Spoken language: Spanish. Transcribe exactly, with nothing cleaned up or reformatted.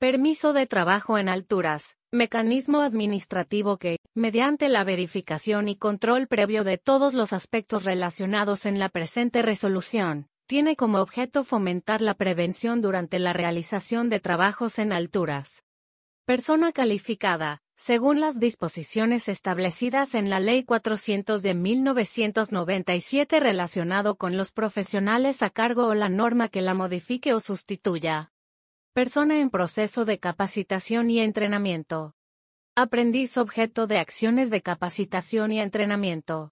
Permiso de trabajo en alturas, mecanismo administrativo que, mediante la verificación y control previo de todos los aspectos relacionados en la presente resolución, tiene como objeto fomentar la prevención durante la realización de trabajos en alturas. Persona calificada, según las disposiciones establecidas en la Ley cuatrocientos de mil novecientos noventa y siete relacionado con los profesionales a cargo o la norma que la modifique o sustituya. Persona en proceso de capacitación y entrenamiento. Aprendiz objeto de acciones de capacitación y entrenamiento.